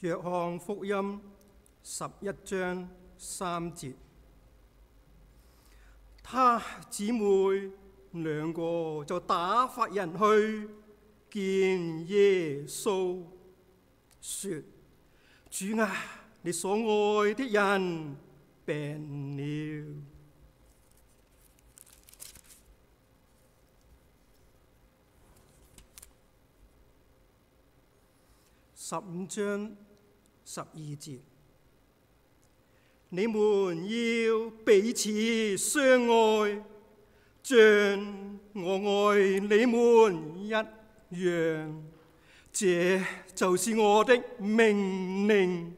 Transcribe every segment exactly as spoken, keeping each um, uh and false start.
約翰福音十一章三節，他姊妹兩個就打發人去見耶穌，說：主啊，你所愛的人病了。十五章十二節，你們要彼此相愛，像我愛你們一樣，這就是我的命令。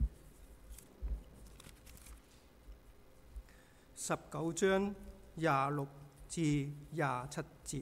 十九章廿六至廿七節，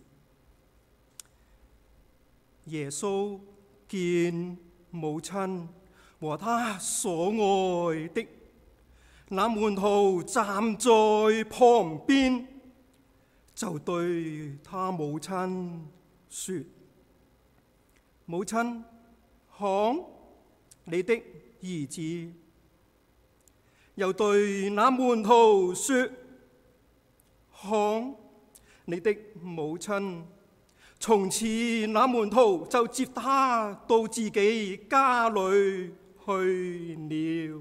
耶穌見母親和他所愛的那門徒站在旁邊，就對他母親說：母親，看你的兒子。又對那門徒說：看你的母親。從此那門徒就接他到自己家裏去了。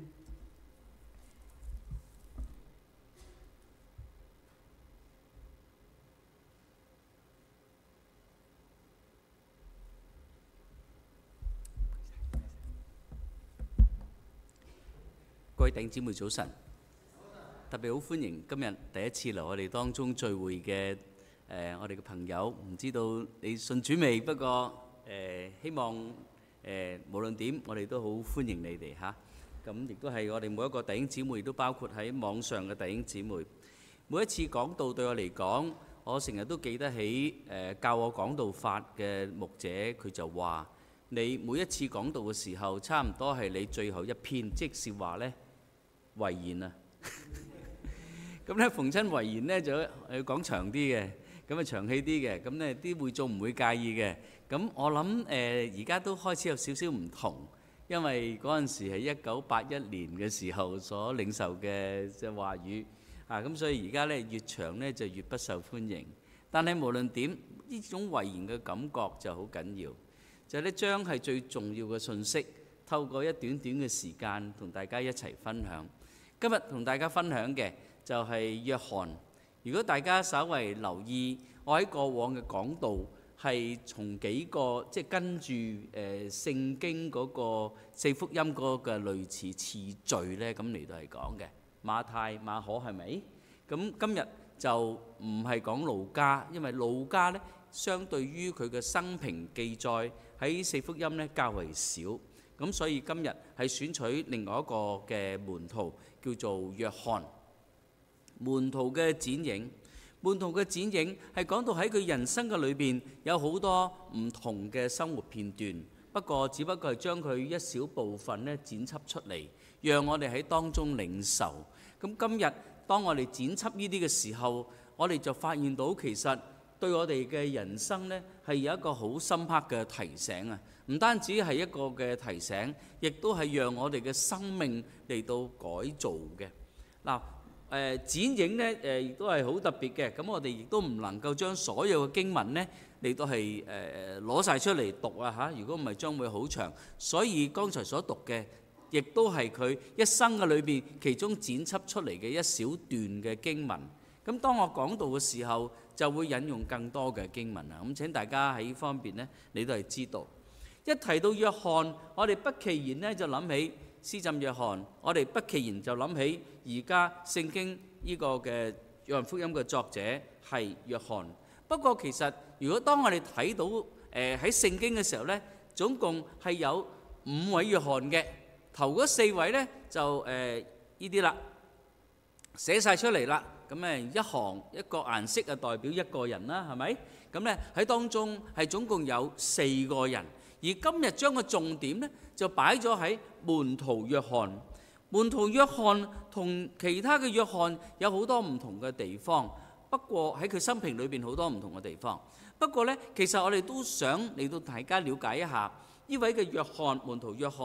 各位弟兄姊妹早晨，特別好歡迎今日第一次嚟我哋當中聚會嘅誒、呃，我哋嘅朋友，唔知道你信主未？不過誒、呃，希望誒、呃、無論點，我哋都好歡迎你哋嚇。咁亦都係我哋每一個弟兄姊妹，都包括喺網上嘅弟兄姊妹。每一次講道對我嚟講，我成日都記得起誒、呃、教我講道法嘅牧者，佢就話：你每一次講道嘅時候，差唔多係你最後一篇，即是話呢。遺言啊，咁咧逢親遺言咧就要講長啲嘅，咁啊長氣啲嘅，咁咧啲會眾唔會介意嘅。咁我諗誒而家都開始有少少唔同，因為嗰陣時係一九八一年嘅時候所領受嘅即係話語啊，咁所以而家咧越長咧就越不受歡迎。但係無論點，呢種遺言嘅感覺就好緊要，就係咧將係最重要嘅信息，透過一短短嘅時間同大家一齊分享。今日同大家分享嘅就係約翰。如果大家稍為留意，我喺過往嘅講道係從幾個即係跟住誒聖經嗰個四福音嗰個類似次序咧，咁嚟到係講嘅馬太、馬可係咪？咁今日就唔係講路加，因為路加咧相對於佢嘅生平記載喺四福音咧較為少。咁所以今日係選取另外一個嘅門徒，叫做約翰。門徒嘅剪影，門徒嘅剪影係講到喺佢人生嘅裏邊有好多唔同嘅生活片段，不過只不過係將佢一小部分咧剪輯出嚟，讓我哋喺當中領受。咁今日當我哋剪輯呢啲嘅時候，我哋就發現到其實對我哋嘅人生呢係有一個好深刻嘅提醒啊！唔單止係一個嘅提醒，亦都係讓我哋嘅生命嚟到改造嘅。嗱，誒剪影呢誒亦都係好特別嘅。咁我哋亦都唔能夠將所有嘅經文呢嚟到係誒攞晒出嚟讀啊嚇！如果唔係將會好長。所以剛才所讀嘅，亦都係佢一生嘅裏邊其中剪輯出嚟嘅一小段嘅經文。咁當我講道嘅時候，就會引用更多嘅經文啊！咁請大家喺呢方面呢，你都係知道。一提到約翰，我哋不其然呢就諗起施浸約翰，我哋不其然就諗起而家聖經呢個嘅約翰福音嘅作者係約翰。不過其實如果當我哋睇到誒喺聖經嘅時候呢，總共係有五位約翰嘅。頭嗰四位呢就誒呢啲啦，寫晒出嚟啦。咁誒一行一個顏色啊，代表一個人啦，係咪？咁咧喺當中係總共有四個人。而今日將個重點呢，就擺咗喺門徒約翰。門徒約翰同其他嘅約翰有好多唔同嘅地方，不過喺佢生平裏邊好多唔同嘅地方。不過呢，其實我哋都想嚟到大家了解一下呢位嘅約翰，門徒約翰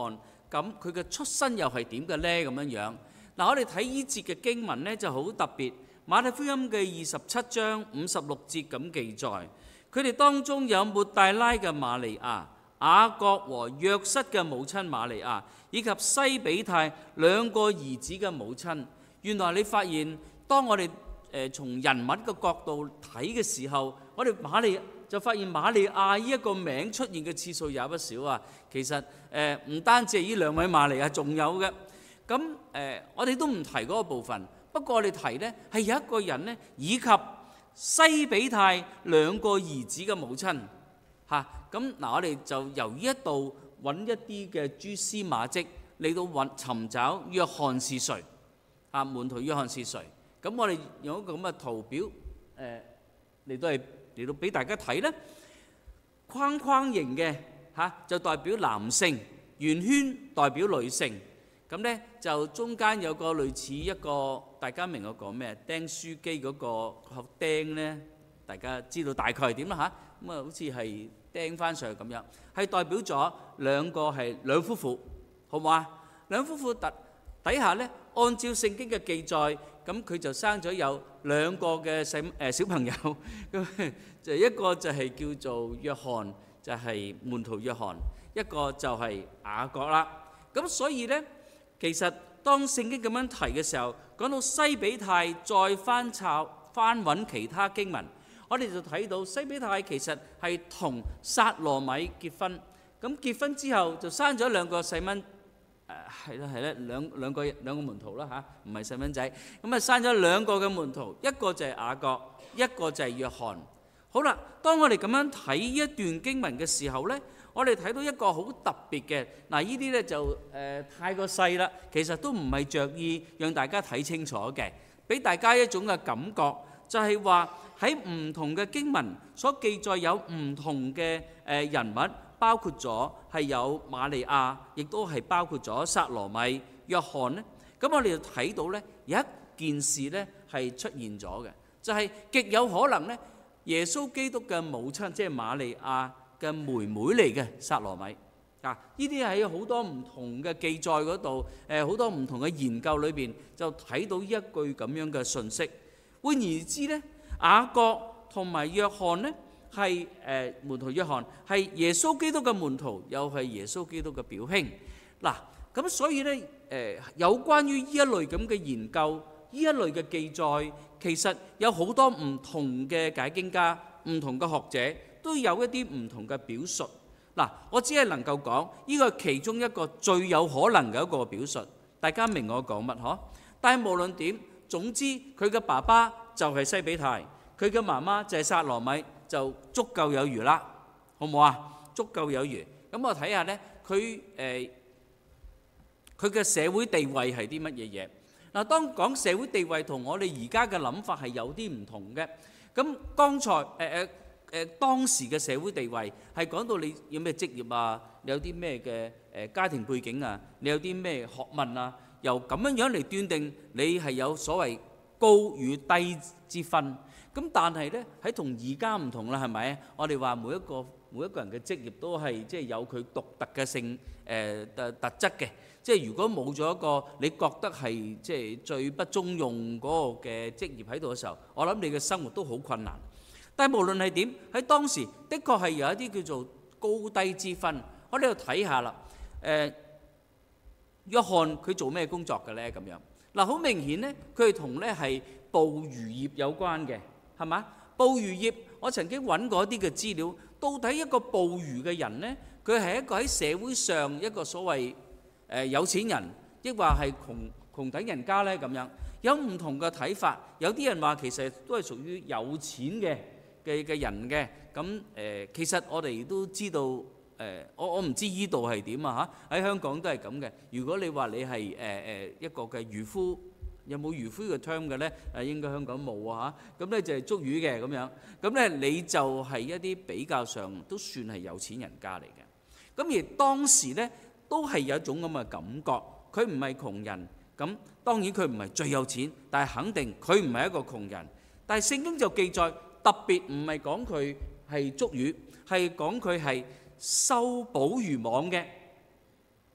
咁佢嘅出身又係點嘅呢？咁樣樣嗱，我哋睇呢節嘅經文呢就好特別。馬太福音嘅二十七章五十六節咁記載，佢哋當中有抹大拉嘅瑪利亞、雅各和約瑟嘅母親瑪利亞，以及西比泰兩個兒子嘅母親。原來你發現，當我哋誒從人物嘅角度睇嘅時候，我哋瑪利就發現瑪利亞呢一個名出現嘅次數也不少啊。其實誒唔單止係呢兩位瑪利亞，仲有嘅。咁誒，我哋都唔提嗰個部分。不過我哋提呢係有一個人呢，以及西比泰兩個兒子嘅母親嚇。咁嗱，我哋就由呢一度揾一啲嘅蛛絲馬跡嚟到揾尋找約翰是誰啊？門徒約翰是誰？咁我哋用一個咁嘅圖表誒嚟到係嚟到俾大家睇咧。框框形嘅嚇就代表男性，圓圈代表女性。咁咧就中間有個類似一個，大家明我講咩？釘書機嗰個殼釘咧，大家知道大概係點啦嚇。咁啊，好似係釘翻上去咁樣，係代表咗兩個係兩夫婦，好唔好啊？兩夫婦特底下咧，按照聖經嘅記載，咁佢就生咗有兩個嘅細誒小朋友，咁就一個就係叫做約翰，就係門徒約翰；一個就係雅各啦。咁所以咧。其實當聖經咁樣提嘅時候，講到西比泰再翻抄翻揾其他經文，我哋就睇到西比泰其實係同撒羅米結婚，咁結婚之後就生咗兩個細蚊，誒係啦係啦，兩兩個兩個門徒啦嚇，唔係細蚊仔，咁啊生咗兩個嘅門徒，一個就係雅各，一個就係約翰。好啦，當我哋咁樣睇呢一段經文嘅時候呢，我哋睇到一個好特別嘅，嗱呢啲呢就誒、呃、太過細啦，其實都唔係着意讓大家睇清楚嘅，俾大家一種嘅感覺，就係話喺唔同嘅經文所記載有唔同嘅誒人物，包括咗係有瑪利亞，亦都係包括咗撒羅米、約翰呢。咁我哋就睇到呢有一件事呢係出現咗嘅，就係、是、極有可能呢耶穌基督嘅母親即係瑪利亞嘅妹妹嚟嘅撒羅米啊！呢啲喺好多唔同嘅記載嗰度，誒好多唔同嘅研究裏邊就睇到一句咁樣嘅信息。換言之咧，雅各同埋約翰咧係誒門徒約翰係耶穌基督嘅門徒，又係耶穌基督嘅表兄。嗱咁所以咧誒有關於呢一類咁嘅研究，呢一類嘅記載，其實有好多唔同嘅解經家、唔同嘅學者。都有一啲唔同嘅表述。嗱，我只係能夠講呢個其中一個最有可能嘅一個表述，大家明我講乜嗬？但係無論點，總之佢嘅爸爸就係西比泰，佢嘅媽媽就係撒羅米，就足夠有餘啦，好唔好啊？足夠有餘。咁我睇下呢，佢誒佢嘅社會地位係啲乜嘢嘢？嗱，當講社會地位同我哋而家嘅諗法係有啲唔同嘅。咁剛才誒誒。呃誒當時嘅社會地位係講到你有咩職業啊，你有啲咩嘅誒家庭背景啊，你有啲咩學問啊，由咁樣樣嚟斷定你係有所謂高與低之分。咁但係咧喺同而家唔同啦，係咪？我哋話每一個每一個人嘅職業都係即係有佢獨特嘅性誒特特質嘅。即係如果冇咗一個你覺得係即係最不中用嗰個嘅職業喺度嘅時候，我諗你嘅生活都好困難。但係無論係點，喺當時的確係有一啲叫做高低之分。我哋度睇下啦。誒，約翰佢做咩工作嘅咧？咁樣嗱，好明顯咧，佢係同咧係捕魚業有關嘅，係嘛？捕魚業，我曾經揾過一啲嘅資料，到底一個捕魚嘅人咧，佢係一個喺社會上一個所謂誒有錢人，抑或係窮窮等人家咧？咁樣有唔同嘅睇法。有啲人話其實都係屬於有錢嘅。嘅嘅人嘅咁誒，其實我哋都知道誒、呃，我我唔知依度係點啊嚇，喺香港都係咁嘅。如果你話你係誒誒一個嘅漁夫，有冇漁夫嘅 term 嘅咧？誒應該香港冇啊嚇，咁咧就係捉魚嘅咁樣，咁咧你就係一啲比較上都算係有錢人家嚟嘅。咁而當時咧都係有一種咁嘅感覺，佢唔係窮人，咁當然佢唔係最有錢，但係肯定佢唔係一個窮人。但係聖經就記載。特別唔係講佢係捉魚，係講佢係收捕魚網嘅。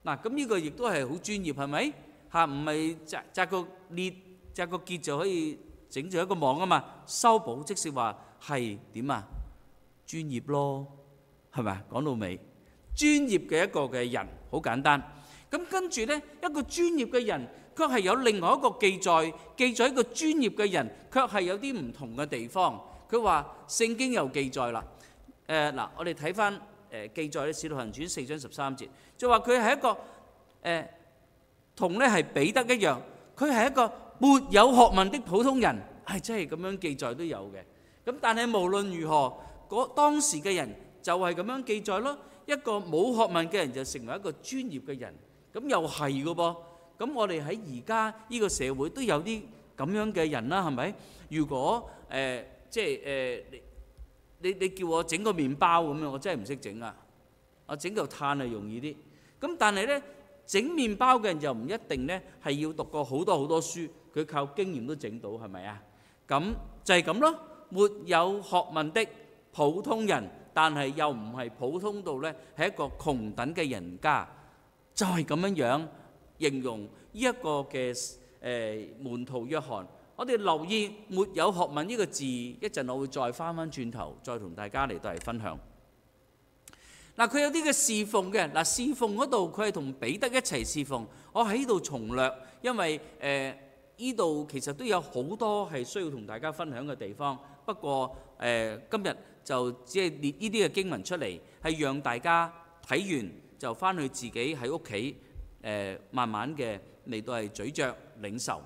嗱，咁呢個亦都係好專業，係咪嚇？唔係紮紮個裂紮個結就可以整住一個網啊嘛。修補即是話係點啊？專業咯，係咪啊？講到尾，專業嘅一個嘅人好簡單。咁跟住呢，一個專業嘅人，卻係有另外一個記載，記載一個專業嘅人，卻係有啲唔同嘅地方。佢話聖經又記載啦。誒嗱，我哋睇翻誒記載咧，《使徒行傳》四章十三節，就話佢係一個誒同咧係彼得一樣，佢係一個沒有學問的普通人，係真係咁樣記載都有嘅。咁但係無論如何，嗰當時嘅人就係咁樣記載咯。一個冇學問嘅人就成為一個專業嘅人，咁又係嘅噃。咁我哋喺而家呢個社會都有啲咁樣嘅人啦，係咪？如果誒即係誒你你你叫我整個麵包咁樣，我真係唔識整啊！我整嚿炭係容易啲。咁但係咧，整麵包嘅人就唔一定咧係要讀過好多好多書，佢靠經驗都整到，係咪啊？咁就係咁咯。沒有學問的普通人，但係又唔係普通到咧係一個窮等嘅人家，就係咁樣樣形容呢一個嘅誒門徒約翰。我哋留意沒有學問呢個字，一陣我會再翻翻轉頭，再同大家嚟到嚟分享。嗱，佢有啲嘅侍奉嘅，嗱侍奉嗰度佢係同彼得一齊侍奉。我喺呢度重略，因為誒呢度其實都有好多係需要同大家分享嘅地方。不過誒、呃、今日就只係列呢啲嘅經文出嚟，係讓大家睇完就翻去自己喺屋企誒慢慢嘅嚟到係咀嚼領受。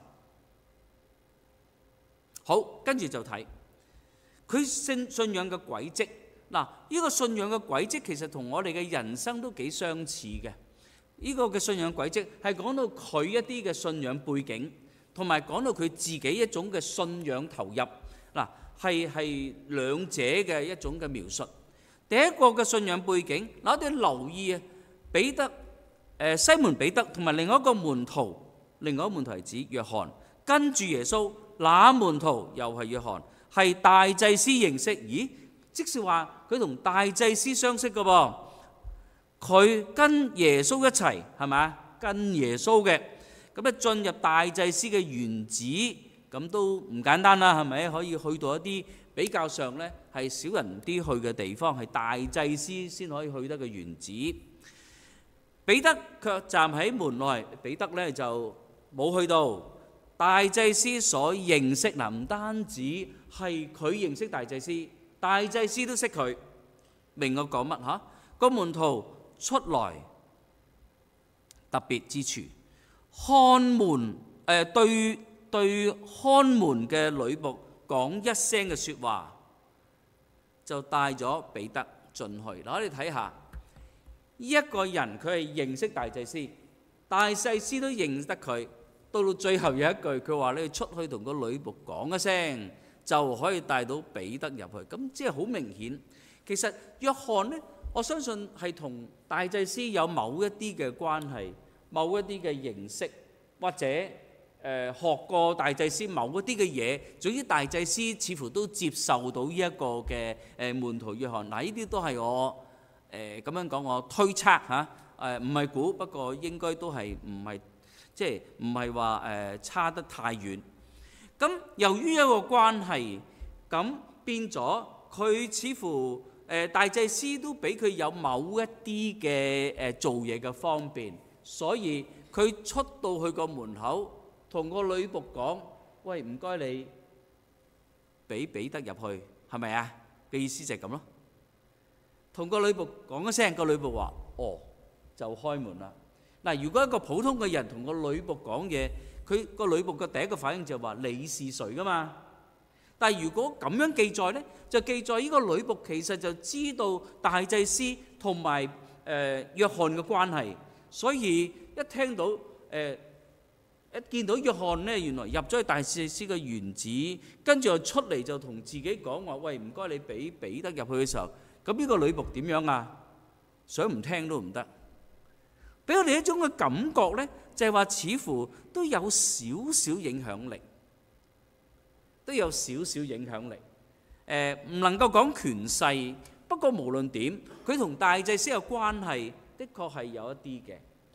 好，跟住就睇佢信信仰嘅軌跡。嗱，呢個信仰嘅軌跡其實同我哋嘅人生都幾相似嘅。呢個嘅信仰軌跡係講到佢一啲嘅信仰背景，同埋講到佢自己一種嘅信仰投入。嗱，係係兩者嘅一種嘅描述。第一個嘅信仰背景，嗱，我哋留意啊，彼得誒西門彼得同埋另外一個門徒，另外一個門徒係指約翰，跟住耶穌。那門徒又係約翰，係大祭司認識。咦，即是話佢同大祭司相識嘅噃。佢跟耶穌一齊，係咪啊？跟耶穌嘅，咁咧進入大祭司嘅園子，咁都唔簡單啦，係咪？可以去到一啲比較上咧係少人啲去嘅地方，係大祭司先可以去得嘅園子。彼得卻站喺門內，彼得咧就冇去到。大祭司所認識，嗱，唔單止係佢認識大祭司，大祭司都識佢。明我講乜嚇？個門徒出來特別之處，看門誒對對看門嘅女僕講一聲嘅説話，就帶咗彼得進去。嗱，我哋睇下呢一個人，佢係認識大祭司，大祭司都認得佢。到到最後有一句，佢話你出去同個女僕講一聲，就可以帶到彼得入去。咁即係好明顯，其實約翰呢，我相信係同大祭司有某一啲嘅關係，某一啲嘅認識，或者誒、呃、學過大祭司某一啲嘅嘢。總之大祭司似乎都接受到呢一個嘅誒門徒約翰。嗱，呢啲都係我誒咁樣講，我推測嚇，誒唔係估，不過應該都係唔係。即係唔係話誒差得太遠。咁由於一個關係，咁變咗佢似乎誒、呃、大祭司都俾佢有某一啲嘅誒做嘢嘅方便，所以佢出到去個門口，同個女僕講：喂，唔該你俾彼得入去，係咪啊？嘅意思就係咁咯。同個女僕講一聲，個女僕話：哦，就開門啦。嗱，如果一個普通嘅人同個女僕講嘢，佢個女僕嘅第一個反應就係話你是誰噶嘛？但係如果咁樣記載呢，就記載呢個女僕其實就知道大祭司同埋誒約翰嘅關係，所以一聽到誒、呃、一見到約翰呢，原來入咗去大祭司嘅園子，跟住又出嚟就同自己講話：喂，唔該你俾彼得入去嘅時候，咁呢個女僕點樣啊？想唔聽都唔得。俾我哋一種嘅感覺呢，就係話似乎都有少少影響力，都有少少影響力。誒，唔能夠講權勢，不過無論點，佢同大祭司嘅關係，的確係有一啲嘅，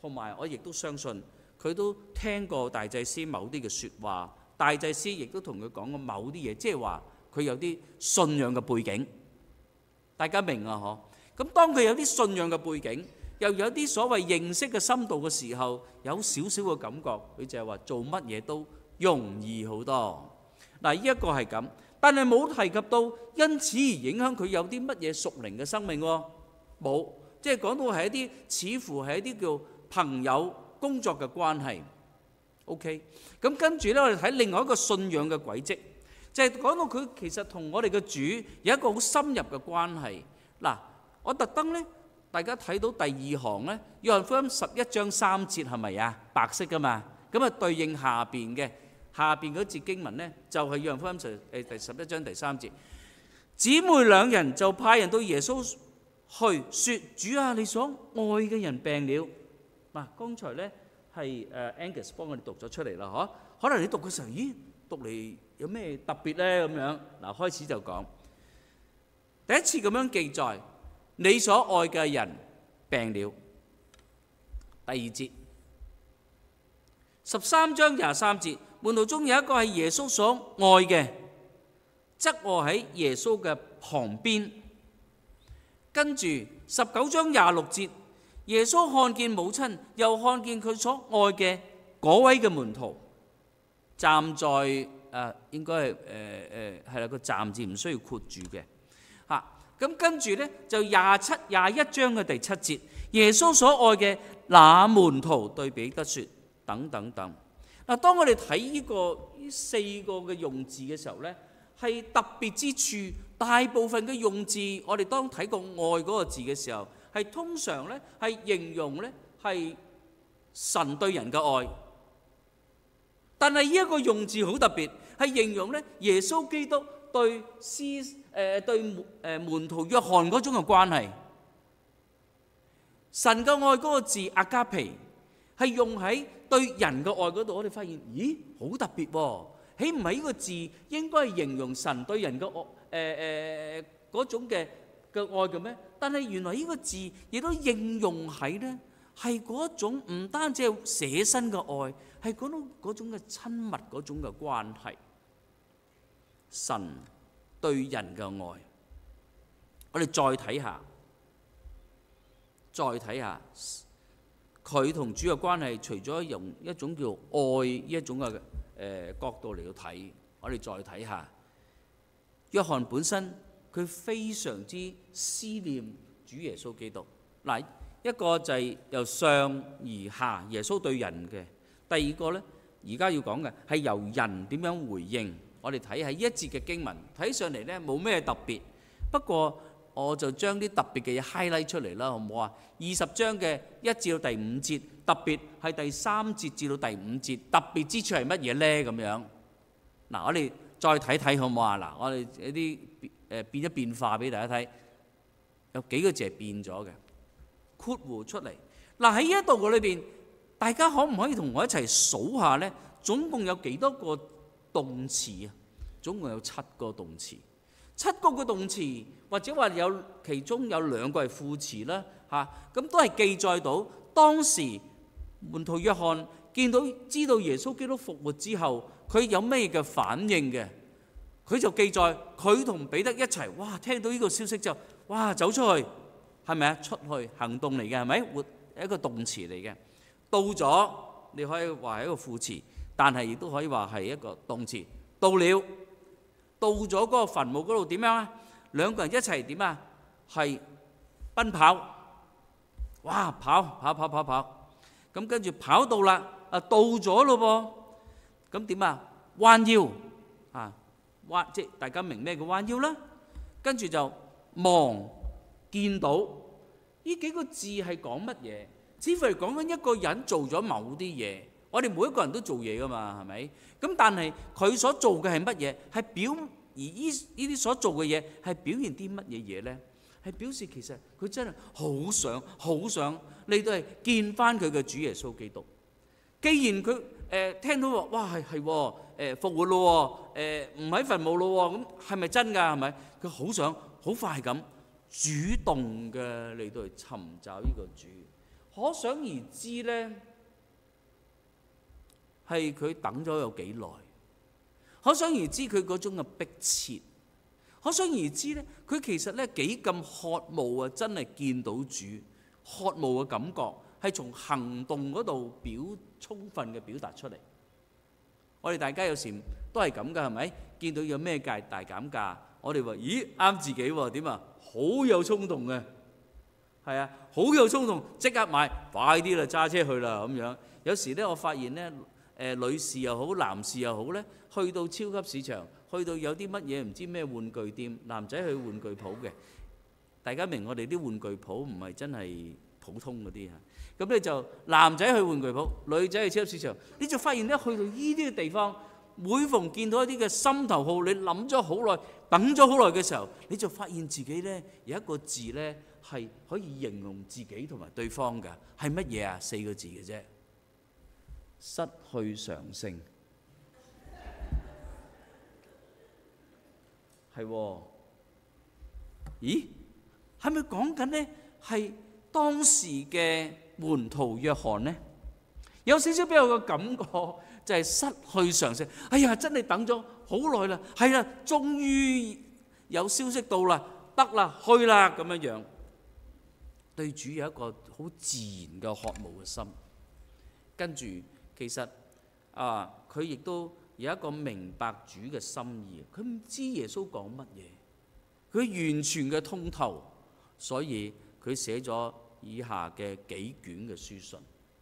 同埋我亦都相信佢都聽過大祭司某啲嘅説話，大祭司亦都同佢講過某啲嘢，即係話佢有啲信仰嘅背景。大家明啊？嗬。咁當佢有啲信仰嘅背景，又有啲所謂認識嘅深度嘅時候，有少少嘅感覺，佢就係話做乜嘢都容易好多。嗱，呢一個係咁，但係冇提及到因此而影響佢有啲乜嘢屬靈嘅生命喎，冇。即係講到係一啲似乎係一啲叫朋友工作嘅關係。OK， 咁跟住咧，我哋睇另外一個信仰嘅軌跡，就係講到佢其實同我哋嘅主有一個好深入嘅關係。嗱，我特登咧，大家睇到第二行咧，約翰福音十一章三節係咪啊？白色噶嘛，咁啊對應下邊嘅下邊嗰節經文咧，就係約翰福音十誒第十一章第三節，姊妹兩人就派人到耶穌去説：主啊，你所愛嘅人病了。嗱，剛才咧係誒 Angus 幫我哋讀咗出嚟啦，嗬？可能你讀嘅時候，咦，讀嚟有咩特別咧？咁樣嗱，開始就講第一次咁樣記載，你所愛嘅人病了。第二節十三章廿三節，門徒中有一個係耶穌所愛嘅，側臥喺耶穌嘅旁邊。跟住十九章廿六節，耶穌看見母親，又看見佢所愛嘅嗰位嘅門徒站在誒、呃，應該係誒誒係啦，個站字唔需要括住嘅嚇。咁跟住咧就廿七廿一章嘅第七節，耶穌所愛嘅那門徒對彼得説等等等。嗱，當我哋睇呢個呢四個嘅用字嘅時候咧，係特別之處。大部分嘅用字，我哋當睇過愛嗰個字嘅時候，係通常咧係形容咧係神對人嘅愛。但係呢一個用字好特別，係形容咧耶穌基督對師誒對誒門徒約翰嗰種嘅關係。神嘅愛嗰個字阿加皮係用喺對人嘅愛嗰度，我哋發現咦好特別喎。豈唔係呢個字應該係形容神對人嘅愛？誒誒嗰種嘅嘅愛嘅咩？但係原來呢個字亦都應用喺呢，係嗰種唔單止係捨身嘅愛，係嗰種嗰種嘅親密嗰種嘅關係。神對人嘅愛，我哋再睇下，再睇下佢同主嘅關係，除咗用一種叫愛呢一種嘅誒、呃、角度嚟到睇，我哋再睇下。約翰本身佢非常之思念主耶穌基督。嗱，一個就係由上而下耶穌對人嘅，第二個呢，而家要講嘅係由人點樣回應。我哋睇下一節嘅經文，睇上嚟呢冇咩特別，不過我就將啲特別嘅嘢 highlight 出嚟啦，好唔好啊？二十章嘅一至到第五節，特別係第三節至到第五節，特別之處係乜嘢呢？咁樣嗱，我哋再睇睇好唔好啊？嗱，我哋一啲誒變一變化俾大家睇，有幾個字係變咗嘅，括弧出嚟。嗱，喺呢一度嘅裏邊，大家可唔可以同我一齊數下呢？總共有幾多個動詞啊？總共有七個動詞，七個嘅動詞，或者話有其中有兩個係副詞啦，嚇、啊，咁都係記載到當時門徒約翰見到知道耶穌基督復活之後，佢有咩嘅反應嘅？佢就記載佢同彼得一齊，哇！聽到呢個消息之後，哇！走出去，係咪啊？出去行動嚟嘅，係咪？活一個動詞嚟嘅。到咗，你可以話係一個副詞，但係亦都可以話係一個動詞。到了，到咗嗰個墳墓嗰度點樣啊？兩個人一齊點啊？係奔跑，哇！跑跑跑跑跑，咁跟住跑到啦，啊到咗咯噃，咁點啊？彎腰啊，彎即係大家明咩叫彎腰啦？跟住就望見到呢幾個字係講乜嘢？似乎係講緊一個人做咗某啲嘢。我哋每一個人都做嘢噶嘛，係咪？咁但係佢所做嘅係乜嘢？係表而呢呢啲所做嘅嘢係表現啲乜嘢嘢咧？係表示其實佢真係好想好想嚟到係見翻佢嘅主耶穌基督。既然佢誒、呃、聽到話，哇係係誒復活咯，誒唔喺墳墓咯，咁係咪真㗎？係咪？佢好想好快咁主動嘅嚟到去尋找呢個主， 可想而知呢，係佢等咗有幾耐。可想而知佢嗰種嘅迫切。可想而知呢，佢其實呢幾咁渴慕啊！真係見到主，渴慕嘅感覺係從行動嗰度表充分嘅表達出嚟。我哋大家有時都係咁噶，係咪？見到有咩價大減價，我哋話咦啱自己喎，點啊？好有衝動嘅，係啊，好有衝動，即刻買，快啲啦，揸車去啦咁樣。有時呢，我發現呢，誒、呃、女士又好，男士又好呢，去到超級市場，去到有啲乜嘢唔知咩玩具店，男仔去玩具鋪嘅，大家明我哋啲玩具鋪唔係真係普通嗰啲啊。咁你就男仔去玩具鋪，女仔去超級市場，你就發現咧，去到呢啲嘅地方，每逢見到一啲嘅心頭好，你諗咗好耐，等咗好耐嘅時候，你就發現自己咧有一個字咧係可以形容自己同埋對方㗎，係乜嘢啊？四個字嘅啫，失去常性。係喎，咦？係咪講緊呢？係當時嘅門徒約翰呢？有少少俾我個感覺，就係失去常性。哎呀，真係等咗好耐啦，係啦，終於有消息到啦，得啦，去啦咁樣樣。對主有一個好自然嘅渴慕嘅心，跟住其實啊，佢亦都有一個明白主嘅心意，佢唔知耶穌講乜嘢，佢完全嘅通透，所以佢寫咗以下嘅幾卷嘅書信。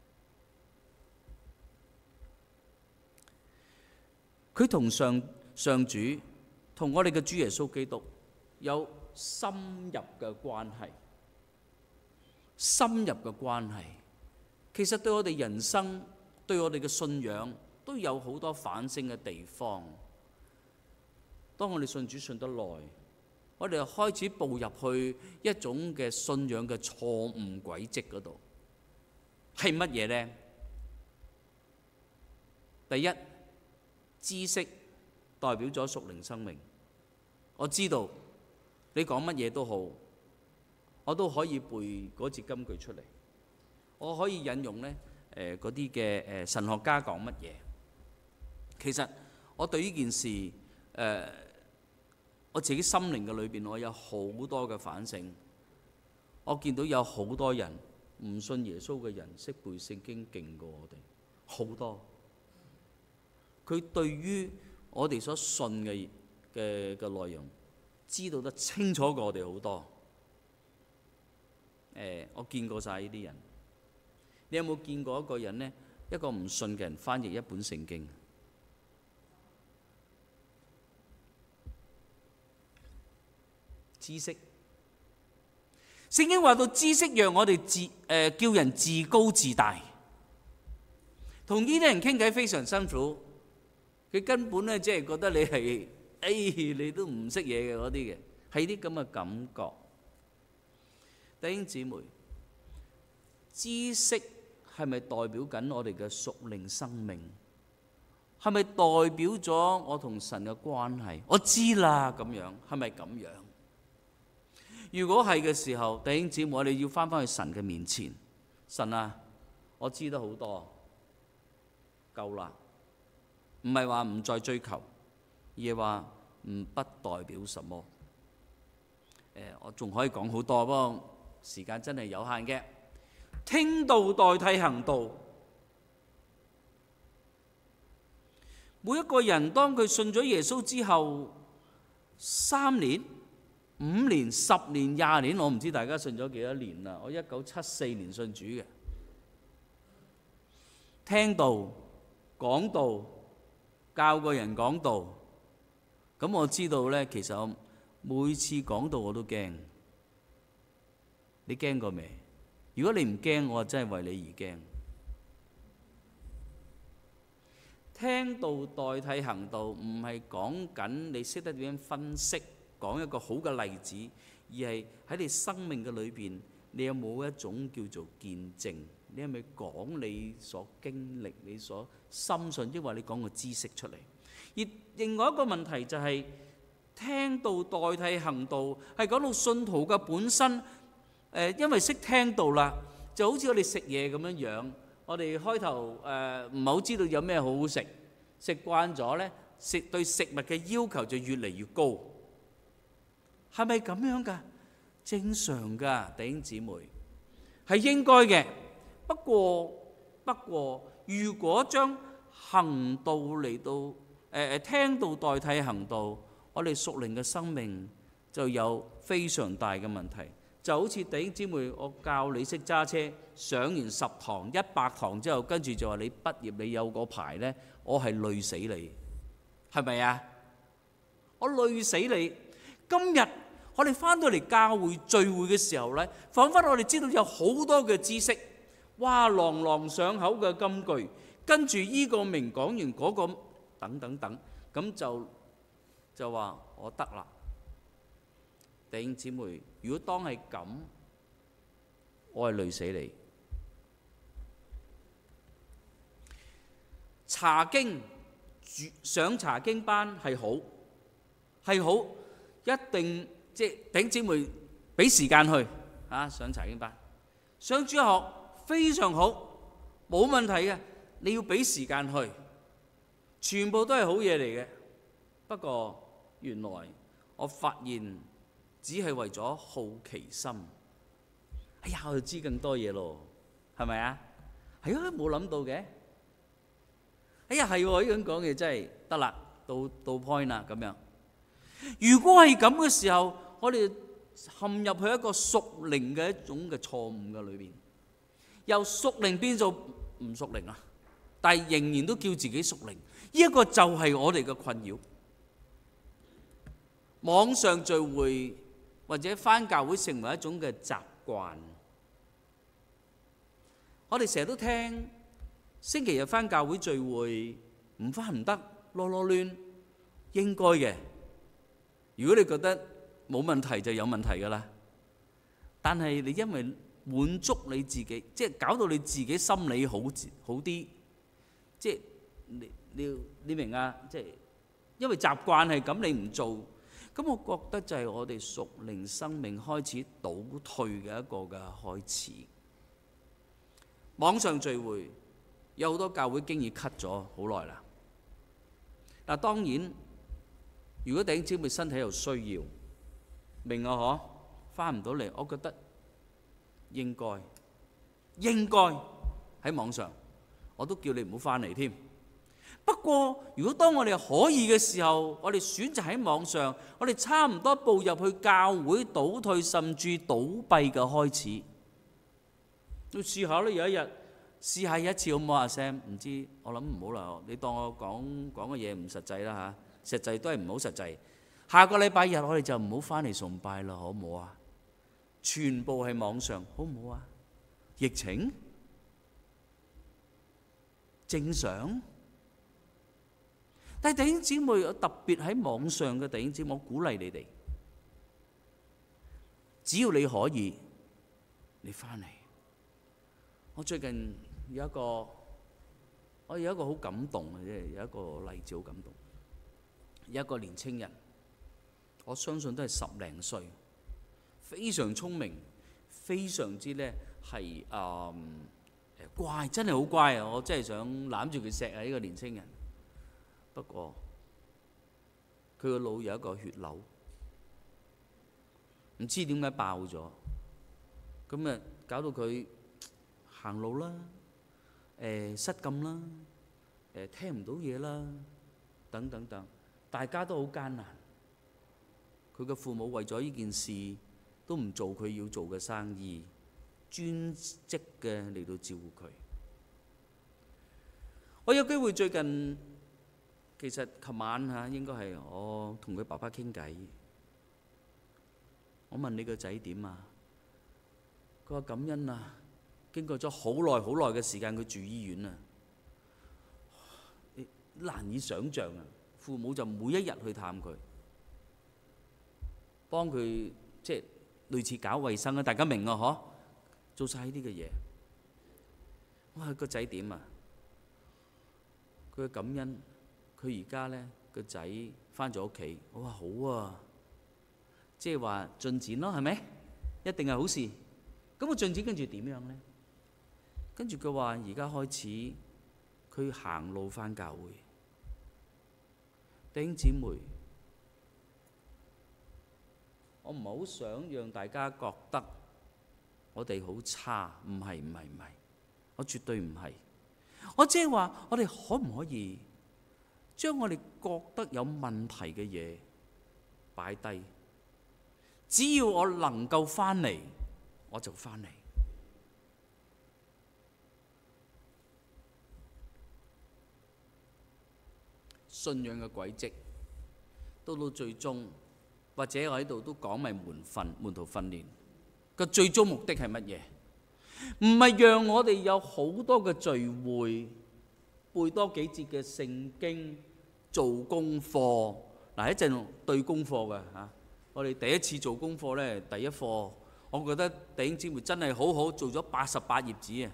佢同上上主，同我哋嘅主耶穌基督有深入嘅關係，深入嘅關係，其實對我哋人生，對我哋嘅信仰，都有好多反省嘅地方。當我哋信主信得耐，我哋就開始步入去一種嘅信仰嘅錯誤軌跡嗰度。係乜嘢呢？第一，知識代表咗屬靈生命。我知道你講乜嘢都好，我都可以背嗰節金句出嚟。我可以引用呢誒嗰啲嘅誒神學家講乜嘢。其實我對呢件事，誒、呃、我自己心靈嘅裏邊，我有好多嘅反省。我見到有好多人唔信耶穌嘅人，識背聖經勁過我哋好多。佢對於我哋所信嘅嘅嘅內容，知道得清楚過我哋好多。誒、呃，我見過晒呢啲人。你有冇見過一個人呢？一個唔信嘅人翻譯一本聖經？知識，聖經話到知識讓我哋自誒、呃、叫人自高自大，同呢啲人傾偈非常辛苦。佢根本咧即係覺得你係誒、哎、你都唔識嘢嘅嗰啲嘅，係啲咁嘅感覺。弟兄姊妹，知識係咪代表緊我哋嘅屬靈生命？係咪代表咗我同神嘅關係？我知啦，咁樣係咪咁樣？如果係嘅時候，弟兄姊妹，我哋要翻返去神嘅面前。神啊，我知得好多，夠啦。唔係話唔再追求，而係話唔不代表什麼。誒，我仲可以講好多，不過時間真係有限嘅。聽道代替行道。每一個人當佢信咗耶穌之後，三年、五年、十年、廿年，我唔知大家信咗幾多年啦。我一九七四年信主嘅，聽道、講道、教個人講道，咁我知道呢，其實我每次講道我都驚。你驚過未？如果你唔驚，我真係為你而驚。聽道代替行道，唔係講緊你識得點樣分析，講一個好嘅例子，而係喺你生命嘅裏邊，你有冇一種叫做見證？你係咪講你所經歷、你所深信，抑或你講個知識出嚟？而另外一個問題就係、是、聽道代替行道，係講到信徒嘅本身。誒，因為識聽道啦， 就好似我哋食嘢咁樣樣，我哋開頭誒唔係好知道有咩好好食，食慣咗呢，食對食物嘅要求就越嚟越高，係咪咁樣㗎？正常㗎，弟兄姊妹，係應該嘅。不過不過，如果將行道嚟到誒誒聽道代替行道，我哋屬靈嘅生命就有非常大嘅問題。就好似弟兄姊妹，我教你識揸車，上完十堂一百堂之後，跟住就話你畢業你有個牌呢，我係累死你，係咪啊？我累死你。今日我哋翻到嚟教會聚會嘅時候呢，彷彿我哋知道有好多嘅知識，哇，朗朗上口嘅金句，跟住依個明講完嗰個等等等，咁就就話我得啦。弟兄姊妹，如果當係咁，我係累死你。查經上查經班係好，係好，一定即係弟兄姊妹俾時間去啊上查經班，上主學非常好，冇問題嘅。你要俾時間去，全部都係好嘢嚟嘅。不過原來我發現，只係為咗好奇心。哎呀，我就知更多嘢咯，係咪啊？係啊，冇諗到嘅。哎呀，係喎，呢咁講嘢真係得啦，到到 point 啦咁樣。如果係咁嘅時候，我哋陷入去一個屬靈嘅一種嘅錯誤嘅裏邊，由屬靈變做唔屬靈啊！但係仍然都叫自己屬靈，呢一個就係我哋嘅困擾。網上聚會或者返教會成為一種嘅習慣。我哋成日都聽星期日返教會聚會，唔返唔得，囉囉攣，應該嘅。如果你覺得冇問題，就有問題㗎啦。但係你因為滿足你自己，即係搞到你自己心理好好啲，即係你你你明啊？即係因為習慣係咁，你唔做。咁我覺得就係我哋屬靈生命開始倒退嘅一個嘅開始。網上聚會有好多教會經已 cut 咗好耐啦。嗱，當然如果弟兄姊妹身體有需要，明啊嗬，翻唔到嚟，我覺得應該應該喺網上，我都叫你唔好翻嚟添。不過，如果當我哋可以嘅時候，我哋選擇喺網上，我哋差唔多步入去教會倒退甚至倒閉嘅開始。要試下啦，有一日試下一次好唔好啊 Sam？ 唔知我諗唔好啦，你當我講講嘅嘢唔實際啦嚇，實際都係唔好實際。下個禮拜日我哋就唔好翻嚟崇拜啦，好唔好啊？全部係網上，好唔好啊？疫情正常。但係弟兄姊妹，特別喺網上嘅弟兄姊妹，我鼓勵你哋，只要你可以，你翻嚟。我最近有一個，我有一個好感動嘅，即係有一個例子好感動。有一個年青人，我相信都係十零歲，非常聰明，非常之咧係誒乖，真係好乖啊！我真係想攬住佢錫啊！呢個年青人。不過佢個腦有一個血瘤，唔知點解爆咗，咁啊搞到佢行路啦，誒失禁啦，誒聽唔到嘢啦，等等等，大家都好艱難。佢嘅父母為咗呢件事都唔做佢要做嘅生意，專職嘅嚟到照顧佢。我有機會最近。其實琴晚嚇應該係我同佢爸爸傾偈，我問你個仔點啊？佢話感恩啊，經過咗好耐好耐嘅時間，佢住醫院啊，你難以想像啊！父母就每一日去探佢，幫佢即係類似搞衞生啊，大家明啊嗬？做晒呢啲嘅嘢，哇！個仔點啊？佢嘅感恩。佢而家咧個仔翻咗屋企，我話好啊，即係話進展咯，係咪？一定係好事。咁個進展跟住點樣咧？ 跟住佢話而家開始佢行路返教會。弟兄姊妹，我唔係好想讓大家覺得我哋好差，唔係唔係唔係，我絕對唔係。我只係話我哋可唔可以將我哋覺得有問題嘅嘢擺低？只要我能夠返嚟，我就返嚟。信仰嘅軌跡，到到最終，或者我喺度都講埋門訓、門徒訓練個最終目的係乜嘢？唔係讓我哋有好多嘅聚會，背多幾節嘅聖經，做功課。嗱，一陣對功課嘅嚇，我哋第一次做功課咧，第一課，我覺得弟兄姊妹真係好好，做咗八十八頁紙啊，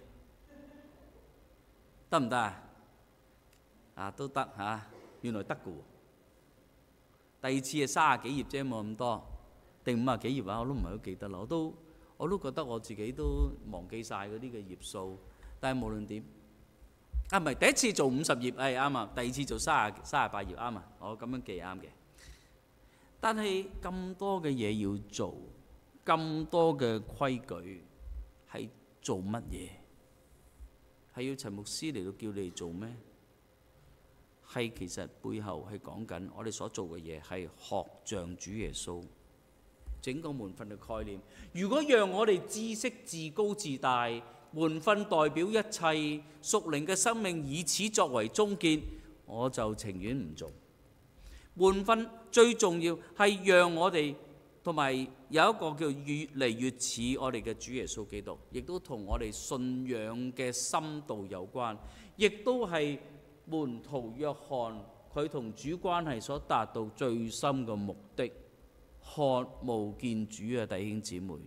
得唔得啊？啊，都得嚇，原來得嘅喎。第二次係三十幾頁啫，冇咁多，定五十幾頁啊？我都唔係好記得啦。我都我都覺得我自己都忘記晒嗰啲嘅頁數。但係無論點，啊唔係第一次做五十頁係啱啊，第二次做三十三十八頁啱啊，我咁樣記啱嘅。但係咁多嘅嘢要做，咁多嘅規矩係做乜嘢？係要陳牧師嚟到叫你哋做咩？係其實背後係講緊我哋所做嘅嘢係學像主耶穌。整個門訓嘅概念，如果讓我哋知識自高自大，門訓代表一切，屬靈嘅生命以此作為終結，我就情願唔做。門訓最重要係讓我哋同埋有一個叫越嚟越似我哋嘅主耶穌基督，亦都同我哋信仰嘅深度有關，亦都係門徒約翰佢同主關係所達到最深嘅目的。渴慕見主啊，弟兄姊妹，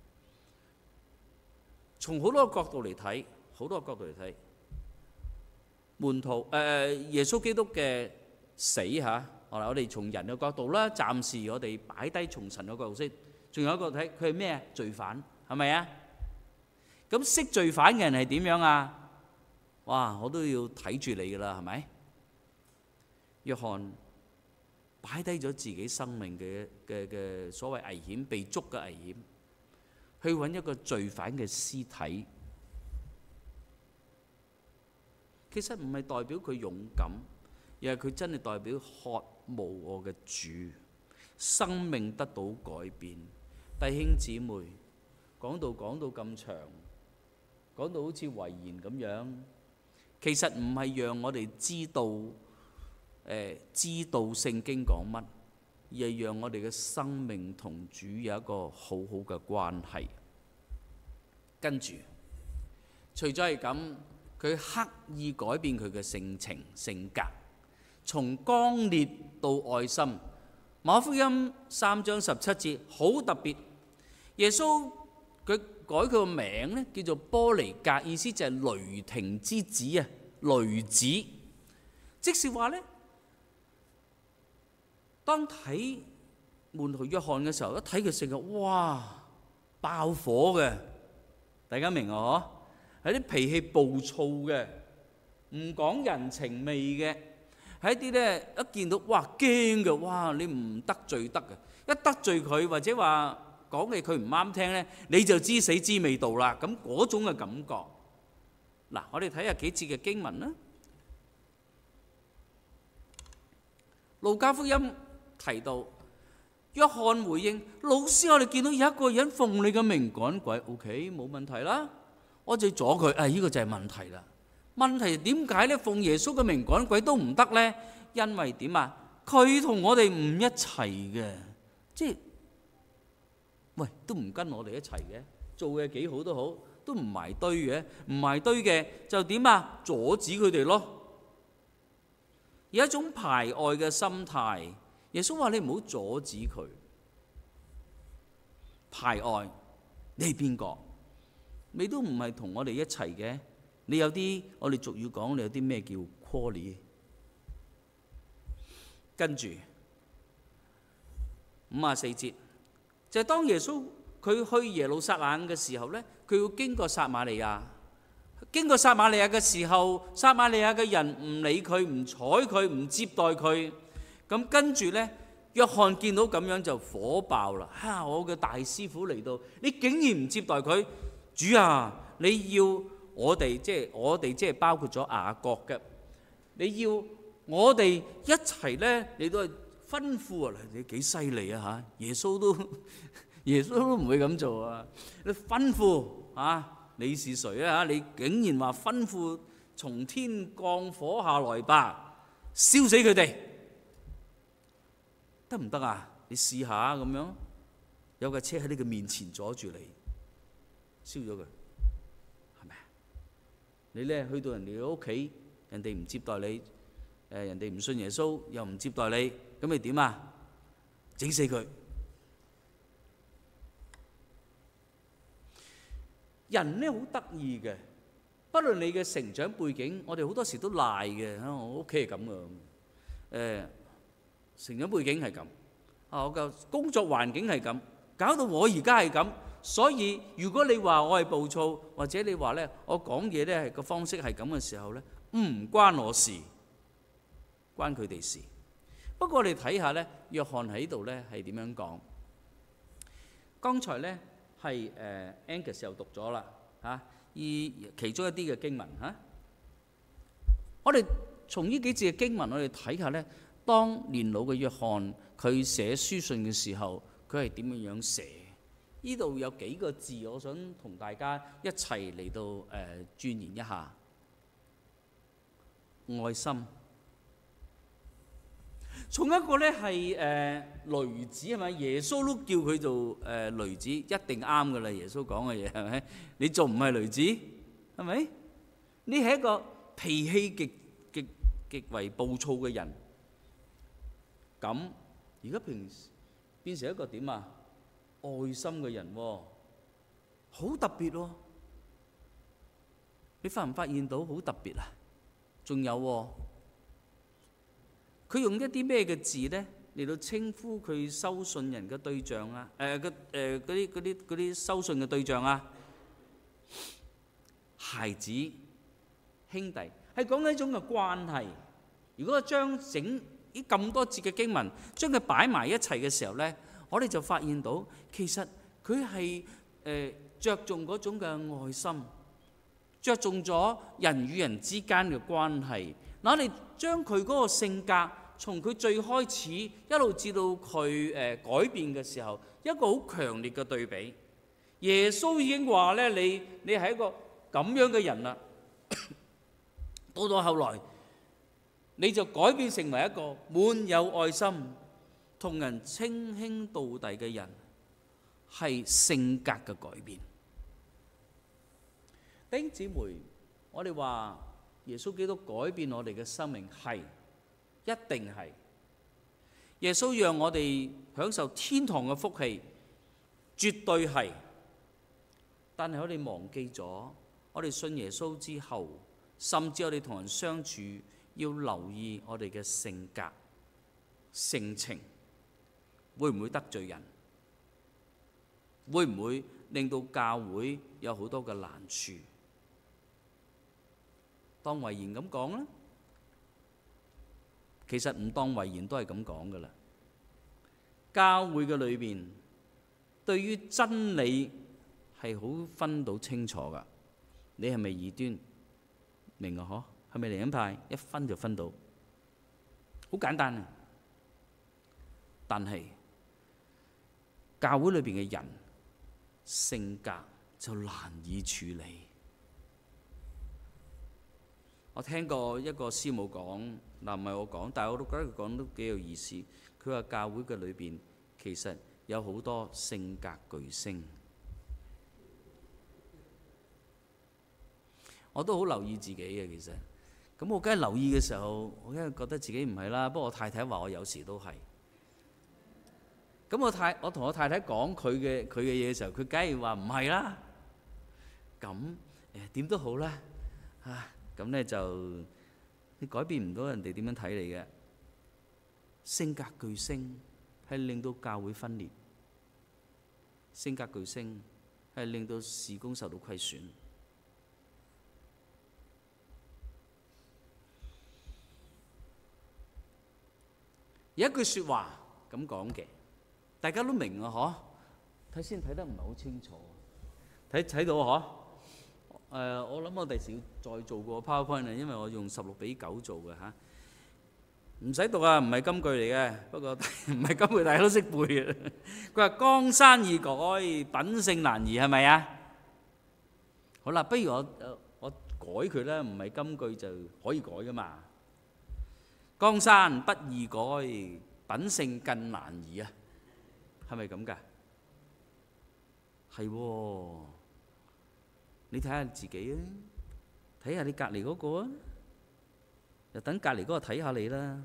從好多個角度嚟睇，好多個角度嚟睇，門徒誒、呃、耶穌基督嘅死嚇，我哋我哋從人嘅角度啦，暫時我哋擺低從神嘅角度先。仲有一個睇佢係咩啊？罪犯係咪啊？咁識罪犯嘅人係點樣啊？哇！我都要睇住你㗎啦，係咪？約翰擺低咗自己生命嘅嘅嘅所謂危險，被捉嘅危險，去揾一個罪犯嘅屍體。其實唔係代表佢勇敢，而係佢真係代表渴慕我嘅主，生命得到改變。弟兄姊妹，講到講到咁長，講到好似遺言咁樣，其實唔係讓我哋知道。誒知道聖經講乜，而係讓我哋嘅生命同主有一個好好嘅關係。跟住，除咗係咁，佢刻意改變佢嘅性情性格，從剛烈到愛心。馬可福音三章十七節好特別，耶穌佢改佢個名咧，叫做波尼格，意思就係雷霆之子啊，雷子，即是話咧。當睇門徒約翰嘅時候，一睇佢成日哇爆火嘅，大家明啊？嗬，係啲脾氣暴躁嘅，唔講人情味嘅，係一啲咧一見到哇驚嘅，哇你唔得罪得嘅，一得罪佢或者話講嘅佢唔啱聽咧，你就知死知味道啦。咁嗰種嘅感覺，嗱我哋睇下幾節嘅經文啦，路加福音。提到約翰回應老師，我哋見到有一個人奉你嘅名趕鬼 ，OK 冇問題啦，我就阻佢。啊，呢個就係問題啦。問題點解咧？奉耶穌嘅名趕鬼都唔得咧？因為點啊？佢同我哋唔一齊嘅，即係喂都唔跟我哋一齊嘅，做嘅幾好都好，都唔埋堆嘅，唔埋堆嘅就點啊？阻止佢哋咯，有一種排外嘅心態。耶穌話：你唔好阻止佢排外。你係邊個？你都唔係同我哋一齊嘅。你有啲我哋俗語講，你有啲咩叫 quality？ 跟住五十四節就係當耶穌佢去耶路撒冷嘅時候咧，佢要經過撒瑪利亞， 經過撒瑪利亞嘅時候，撒瑪利亞嘅人唔理佢，唔睬佢，唔接待佢。咁跟住呢，約翰見到咁樣就火爆啦！嚇、啊，我嘅大師傅嚟到，你竟然唔接待佢？主啊，你要我哋即係我哋即係包括咗雅各嘅，你要我哋一齊呢，你都係吩咐啊！你幾犀利啊嚇！耶穌都耶穌都唔會咁做啊！你吩咐啊，你是誰啊？你竟然話吩咐從天降火下來吧，燒死佢哋！得唔得啊？你試下咁樣，有架車喺你嘅面前阻住你，燒咗佢，係咪啊？你咧去到人哋嘅屋企，人哋唔接待你，誒人哋唔信耶穌，又唔接待你，咁你點啊？整死佢！人咧好得意嘅，不論你嘅成長背景，我哋好多時都賴嘅。我屋企係咁噶，誒。成長背景係咁，啊，我嘅工作環境係咁，搞到我而家係咁。所以如果你話我係暴躁，或者你話咧我講嘢咧係個方式係咁嘅時候咧，唔關我事，關佢哋事。不過我哋睇下咧，約翰喺度咧係點樣講？剛才咧係誒 Angus 又讀咗啦嚇，而其中一啲嘅經文嚇，我哋從呢幾節嘅經文，我哋睇下咧。當年老嘅約翰佢寫書信嘅時候，佢係點樣樣寫？呢度有幾個字，我想同大家一齊嚟到誒鑽研一下。愛心，從一個咧係誒雷子係咪？耶穌都叫佢做誒雷子，一定啱㗎啦。耶穌講嘅嘢係咪？你仲唔係雷子？係咪？你係一個脾氣極極極為暴躁嘅人。咁而家平時變成一個點啊？愛心嘅人喎，好特別喎！你發唔發現到好特別啊？仲有喎，佢用一啲咩嘅字咧嚟到稱呼佢收信人嘅對象啊？誒嘅誒嗰啲嗰啲嗰啲收信嘅對象啊？孩子、兄弟，係講緊一種嘅關係。如果將整呢咁多節嘅經文，將佢擺埋一齊嘅時候呢，我哋就發現到其實佢係誒著重嗰種嘅愛心，着重咗人與人之間嘅關係。嗱，我哋將佢嗰個性格，從佢最開始一路至到佢誒改變嘅時候，一個好強烈嘅對比。耶穌已經話咧：你你係一個咁樣嘅人啦。到到後來，你就改變成為一個滿有愛心、同人稱兄道弟嘅人，係性格嘅改變。弟兄姊妹，我哋話耶穌基督改變我哋嘅生命，係一定係。耶穌讓我哋享受天堂嘅福氣，絕對係。但係我哋忘記咗，我哋信耶穌之後，甚至我哋同人相處，要留意我哋嘅性格、性情，會唔會得罪人？會唔會令到教會有好多嘅難處？當遺言咁講啦，其實唔當遺言都係咁講噶啦。教會嘅裏邊，對於真理係好分到清楚噶。你係咪異端？明啊？嗬？係咪靈恩派？一分就分到，好簡單啊！但係教會裏邊嘅人性格就難以處理。我聽過一個師母講，嗱，唔係我講，但係我都覺得佢講得幾有意思。佢話教會嘅裏邊其實有好多性格巨星。我都好留意自己嘅，其實咁我梗係留意嘅時候，我梗係覺得自己唔係啦。不過我太太話我有時都係。咁我太我同我太太講佢嘅佢嘅嘢嘅時候，佢梗係話唔係啦。咁誒點都好啦，啊咁咧就你改變唔到人哋點樣睇你嘅。性格巨星係令到教會分裂，性格巨星係令到事工受到虧損。 有一句説話咁講嘅，大家都明啊，嗬？睇先睇得唔係好清楚，睇睇到嗬？誒，我諗我第時要再做個 PowerPoint 啊，因為我用十六比九做嘅嚇。唔使讀啊，唔係金句嚟嘅，不過唔係金句，大家都識背啊。佢話江山易改，品性難移，係咪啊？好啦，不如我我改佢啦，唔係金句就可以改噶嘛。江山不易改，品性更難移啊，係咪咁㗎？係喎，你睇下自己啊，睇下你隔離嗰個啊，又等隔離嗰個睇下你啦。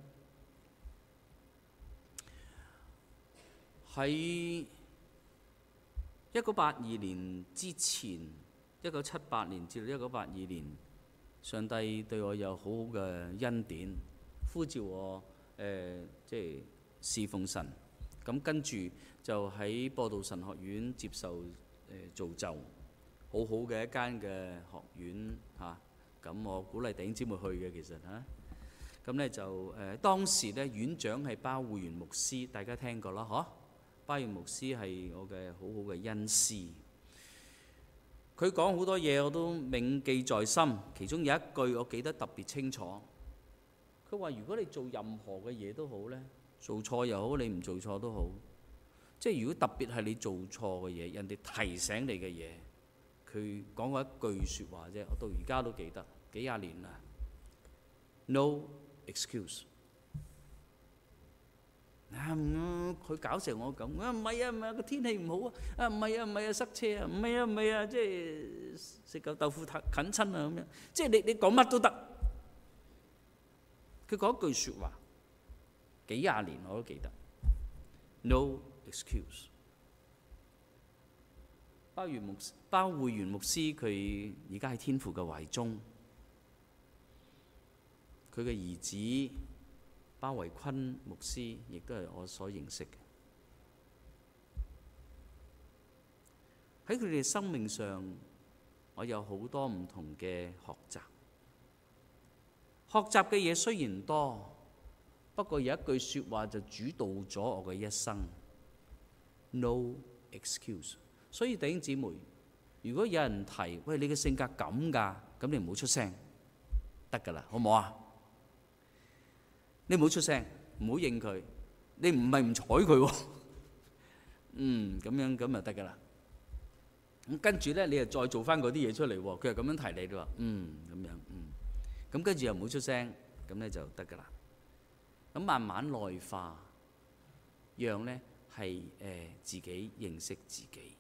喺一九八二年之前，一九七八年至到一九八二年，上帝對我有好好嘅恩典，呼召我誒、呃、即係侍奉神。咁跟住就喺播道神學院接受誒、呃、造就，好好嘅一間嘅學院嚇。咁、啊、我鼓勵弟兄姊妹去嘅，其實嚇。咁、啊、咧就誒、呃、當時咧院長係包會元牧師，大家聽過啦，嗬？包會元牧師係我嘅好好嘅恩師。佢講好多嘢我都銘記在心，其中有一句我記得特別清楚。佢話：如果你做任何嘅嘢都好咧，做錯又好，你唔做錯都好，即係如果特別係你做錯嘅嘢，人哋提醒你嘅嘢，佢講過一句説話啫，我到而家都記得，幾廿年啦。No excuse。啊唔，佢搞成我咁啊！唔係啊，唔係個天氣唔好啊！啊唔係啊，唔係啊，塞車啊！唔係啊，唔係啊，即係食嚿豆腐近親啊咁樣，即係你你講乜都得。佢講一句説話，幾廿年我都記得。No excuse。包元牧包會元牧師佢而家喺天父嘅懷中，佢嘅兒子包維坤牧師亦都係我所認識嘅。喺佢哋生命上，我有好多唔同嘅學習。學習嘅嘢雖然多，不過有一句説話就主導咗我嘅一生。No excuse。所以弟兄姊妹，如果有人提喂你嘅性格咁㗎，咁你唔好出聲，得㗎啦，好唔好啊？你唔好出聲，唔好應佢。你唔係唔睬佢喎，嗯，咁樣咁就得㗎啦。咁跟住咧，你又再做翻嗰啲嘢出嚟喎。佢又咁樣提你，你話嗯咁樣嗯，咁跟住又唔好出聲，咁咧就得㗎啦。咁慢慢內化，讓咧係誒自己認識自己。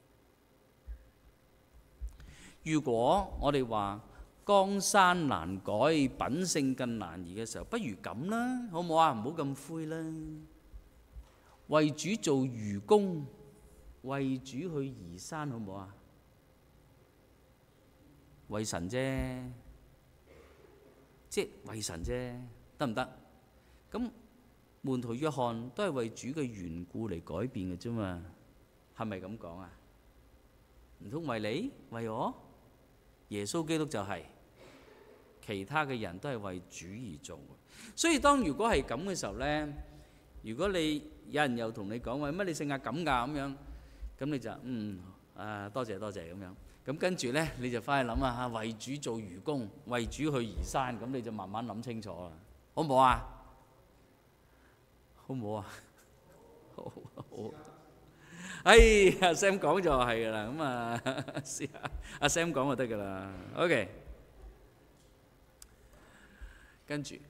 如果我哋話江山難改，品性更難移嘅時候，不如咁啦，好唔好啊？唔好咁灰啦，為主做愚公，為主去移山，好唔好啊？為神啫，即係為神啫，得唔得？咁門徒約翰都係為主嘅緣故嚟改變嘅啫嘛，係咪咁講啊？唔通為你為我？耶穌基督就係、是。其他嘅人都係為主而做嘅，所以當如果係咁嘅時候咧，如果你有人又同你講話乜你性格咁㗎咁樣，咁你就嗯啊多謝多謝咁樣，咁跟住咧你就翻去諗下嚇，為主做愚公，為主去移山，咁你就慢慢諗清楚啦，好唔好啊？好唔好啊？好好。哎呀 ，Sam 講就係㗎啦，咁啊試下阿 Sam 講就得㗎啦 ，OK。跟住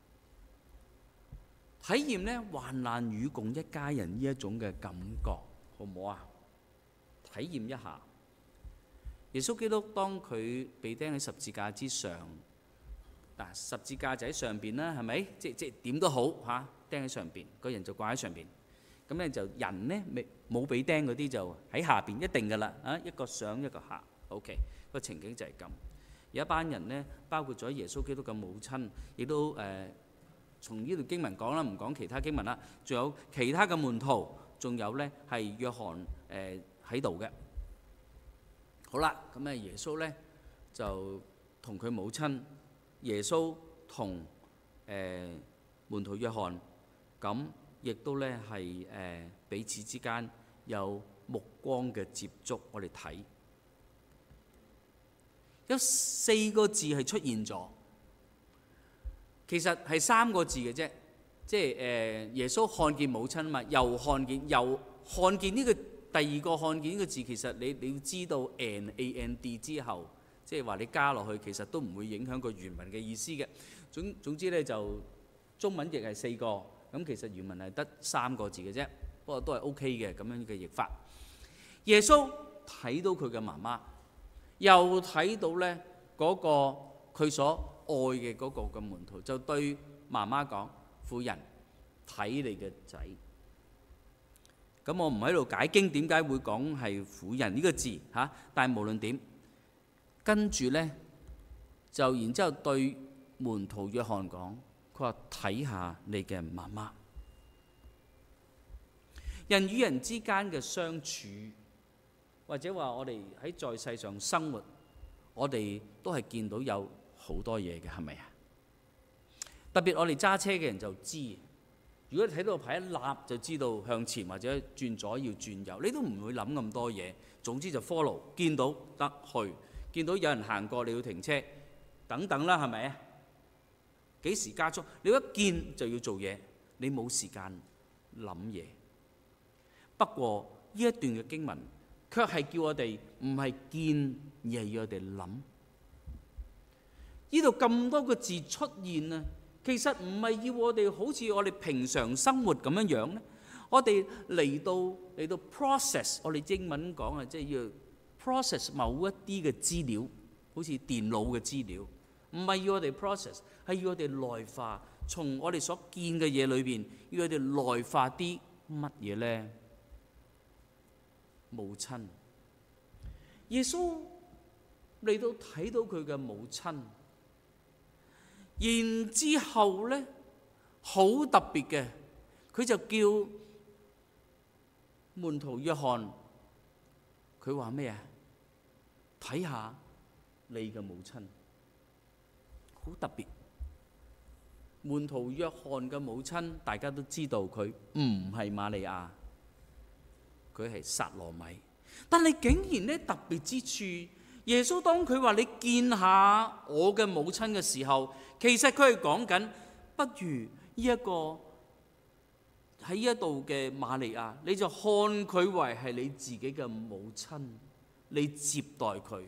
體驗咧患難與共一家人呢一種嘅感覺，好唔好啊？體驗一下耶穌基督當佢被釘喺十字架之上，嗱十字架就喺上邊啦，係咪？即即點都好嚇，釘喺上邊，個人就掛喺上邊。咁咧就人咧未冇被釘嗰啲就喺下邊，一定㗎啦啊！一個上一個下 ，OK，個情景就係咁。有一班人呢，包括咗耶穌基督嘅母親，亦都誒、呃、從呢段經文講啦，唔講其他經文啦。仲有其他嘅門徒，仲有呢係約翰誒喺度嘅。好啦，咁啊耶穌呢就同佢母親，耶穌同誒、呃、門徒約翰，咁亦都咧係誒彼此之間有目光嘅接觸。我哋睇有四個字係出現咗，其實係三個字嘅啫，即係誒耶穌看見母親啊嘛，又看見又看見呢個第二個看見呢個字，其實你你要知道 N A N D 之後，即係話你加落去，其實都唔會影響個原文嘅意思嘅。總總之咧就中文譯係四個，咁其實原文係得三個字嘅啫，不過都係 O K 嘅咁樣嘅譯法。耶穌睇到佢嘅媽媽，又睇到咧嗰個佢所愛嘅嗰個嘅門徒，就對媽媽講：婦人，睇你嘅仔。咁我唔喺度解經點解會講係婦人呢個字嚇，但係無論點，跟住咧就然之後對門徒約翰講，佢話睇下你嘅媽媽。人與人之間嘅相處，或者話我哋喺在世上生活，我哋都係見到有好多嘢嘅，係咪啊？特別我哋揸車嘅人就知，如果你睇到個牌一立就知道向前或者轉左要轉右，你都唔會諗咁多嘢。總之就 follow， 見到得去，見到有人行過你要停車等等啦，係咪啊？幾時加速？你一見就要做嘢，你冇時間諗嘢。不過呢一段嘅經文卻係叫我哋唔係見，而係要我哋諗。呢度咁多個字出現啊，其實唔係要我哋好似我哋平常生活咁樣樣咧。我哋嚟到嚟到 process， 我哋英文講啊，即係要 process 某一啲嘅資料，好似電腦嘅資料。唔係要我哋 process， 係要我哋內化，從我哋所見嘅嘢裏邊，要我哋內化啲乜嘢咧？母親，耶穌嚟到睇到佢嘅母親，然之後咧好特別嘅，佢就叫門徒約翰，佢話咩啊？睇下你嘅母親。好特別，門徒約翰嘅母親，大家都知道佢唔係瑪利亞，佢係撒羅米。但係竟然咧特別之處，耶穌當佢話你見下我嘅母親嘅時候，其實佢係講緊，不如呢一個喺呢一度嘅瑪利亞，你就看佢為係你自己嘅母親，你接待佢。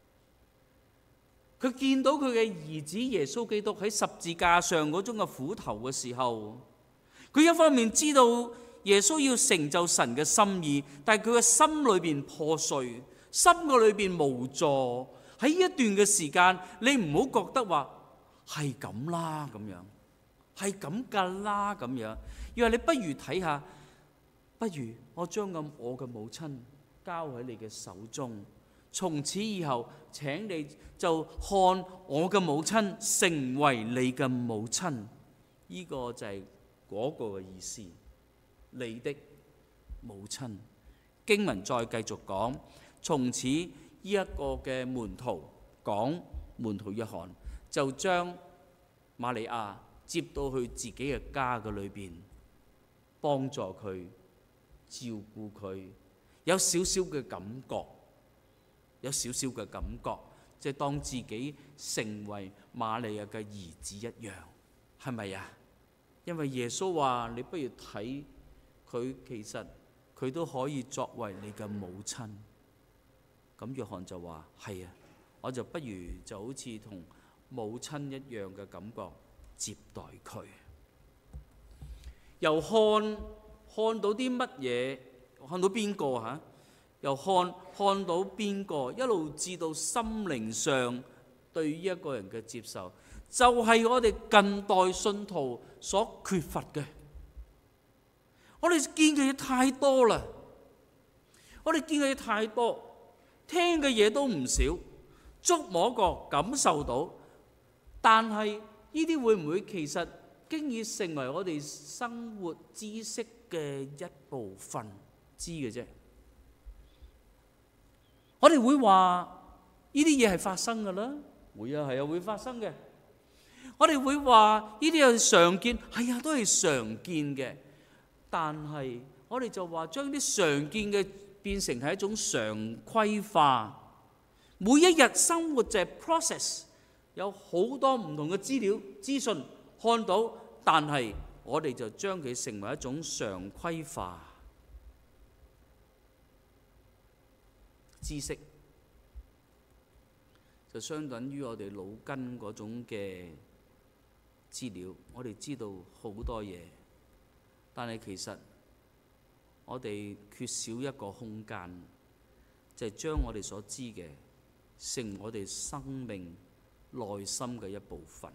佢見到佢嘅兒子耶穌基督喺十字架上嗰種嘅苦頭嘅時候，佢一方面知道耶穌要成就神嘅心意，但係佢嘅心裏邊破碎，心嘅裏邊無助。喺呢一段嘅時間，你唔好覺得話係咁啦咁樣，係咁噶啦咁樣。要話你不如睇下，不如我將咁我嘅母親交喺你嘅手中。從此以後，請你就看我嘅母親成為你嘅母親，呢、這個就係嗰個嘅意思。你的母親。經文再繼續講，從此呢一個嘅門徒講門徒約翰就將瑪利亞接到去自己嘅家嘅裏邊，幫助佢，照顧佢，有少少嘅感覺。有少少嘅感覺，即係當自己成為瑪利亞嘅兒子一樣，係咪啊？因為耶穌話：你不如睇佢，其實佢都可以作為你嘅母親。咁約翰就話：係啊，我就不如就好似同母親一樣嘅感覺接待佢。又看看到啲乜嘢？看到邊個嚇？又看看到邊個，一路至到心靈上對於一個人嘅接受，就係、是、我哋近代信徒所缺乏嘅。我哋見嘅嘢太多啦，我哋見嘅嘢太多，聽嘅嘢都唔少，觸摸過感受到，但係呢啲會唔會其實經已成為我哋生活知識嘅一部分知嘅啫？我哋會話呢啲嘢係發生㗎啦，會啊，係啊，會發生嘅。我哋會話呢啲係常見，係啊，都係常見嘅。 但係我哋就話將啲常見嘅變成係一種常規化，每一日生活就係 process， 有好多唔同嘅資料資訊看到，但係我哋就將佢成為一種常規化知識，就相等於我哋腦筋嗰種嘅資料，我哋知道好多嘢，但係其實我哋缺少一個空間，就係將我哋所知嘅成我哋生命內心嘅一部分。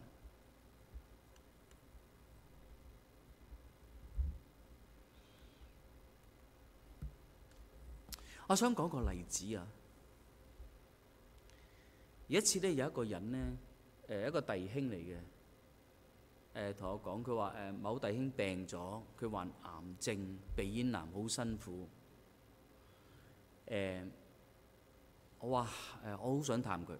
我想講個例子啊！有一次咧，有一個人呢，誒一個弟兄嚟嘅，誒同我講，佢話誒某弟兄病咗，佢患癌症，鼻咽癌好辛苦。誒，我話誒我好想探佢，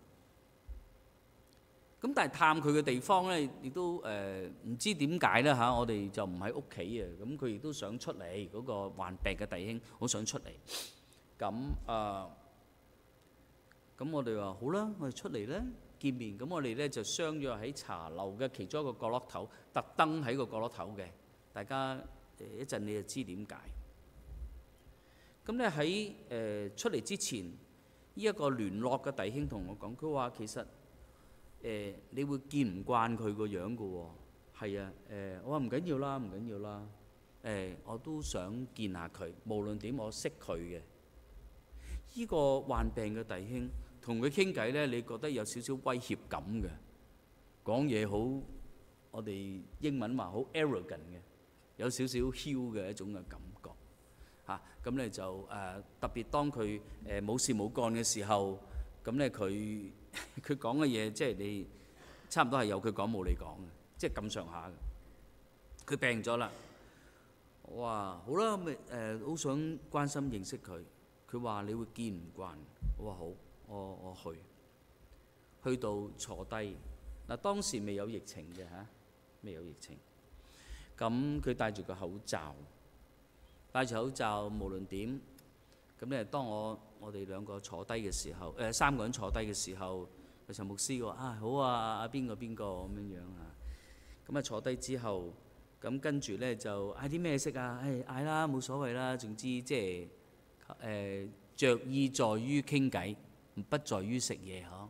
咁但係探佢嘅地方咧，亦都誒唔知點解咧嚇，我哋就唔喺屋企啊，咁佢亦都想出嚟，嗰個患病嘅弟兄好想出嚟。咁啊，咁我哋話好啦，我哋出嚟咧見面。咁我哋咧就相約喺茶樓嘅其中一個角落頭，特登喺個角落頭嘅。大家誒一陣你就知點解。咁咧喺誒出嚟之前，呢一個聯絡嘅弟兄同我講，佢話其實誒你會見唔慣佢個樣㗎喎。係啊，誒我話唔緊要啦，唔緊要啦。誒我都想見下佢，無論點我識佢嘅。呢個患病嘅弟兄同佢傾偈咧，你覺得有少少威脅感嘅，講嘢好，我哋英文話好 arrogant 嘅，有少少囂嘅一種嘅感覺嚇。咁咧就誒特別當佢誒冇事冇幹嘅時候，咁咧佢佢講嘅嘢即係你差唔多係有佢講冇你講嘅，即係咁上下嘅。佢病咗啦，我話好啦，咪誒好想關心認識佢。佢話你會見唔慣，我話好，我我去，去到坐低嗱，當時未有疫情嘅嚇，未有疫情。咁佢戴住個口罩，戴住口罩，無論點，咁咧當我我哋兩個坐低嘅時候，誒、呃、三個人坐低嘅時候，個陳牧師話啊好啊，阿邊個邊個咁樣樣啊，咁啊坐低之後，咁跟住咧就嗌啲咩食啊？誒嗌啦，冇所謂啦，總之即係。誒著意在於傾偈，不在於食嘢嗬。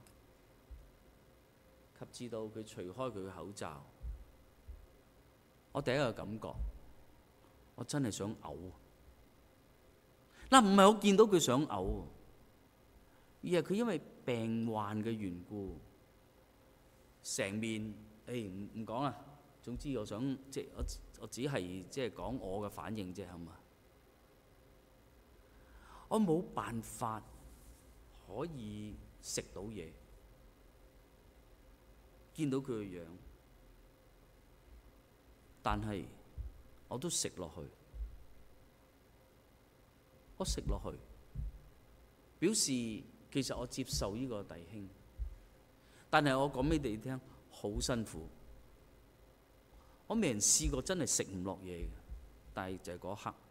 及至到佢除開佢嘅口罩，我第一個感覺，我真係想嘔。嗱，唔係我見到佢想嘔，而係佢因為病患嘅緣故，成面誒唔唔講啦。總之我想即係我我只係即係講我嘅反應啫，係嘛？我冇辦法可以食到嘢，見到佢個樣，但係我都食落去。我食落去，表示其實我接受呢個弟兄，但係我講俾你聽，好辛苦。我未人試過真係食唔落嘢嘅，但係就係嗰刻。